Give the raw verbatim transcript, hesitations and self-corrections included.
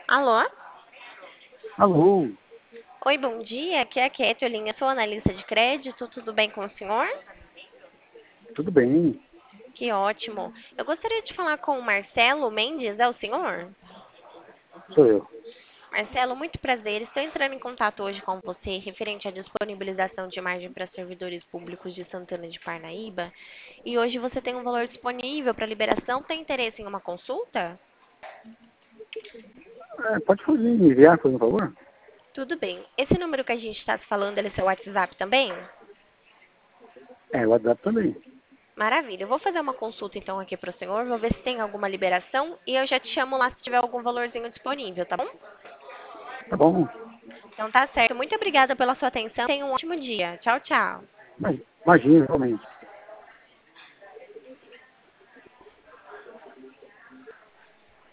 Alô? Alô, Oi, bom dia. Aqui é a Kathleen, eu sou analista de crédito. Tudo bem com o senhor? tudo bem? Que ótimo. Eu gostaria de falar com o Marcelo Mendes, é o senhor? Sou eu. Marcelo, muito prazer. Estou entrando em contato hoje com você referente à disponibilização de margem para servidores públicos de Santana de Parnaíba. E hoje você tem um valor disponível para liberação. Tem interesse em uma consulta? É, pode fazer, me enviar, por favor? Tudo bem. Esse número que a gente está se falando, ele é seu WhatsApp também? É, o WhatsApp também. Maravilha. Eu vou fazer uma consulta então aqui para o senhor, vou ver se tem alguma liberação e eu já te chamo lá se tiver algum valorzinho disponível, tá bom? Tá bom? Então tá certo. Muito obrigada pela sua atenção. Tenha um ótimo dia. Tchau, tchau. Mas, imagina, realmente.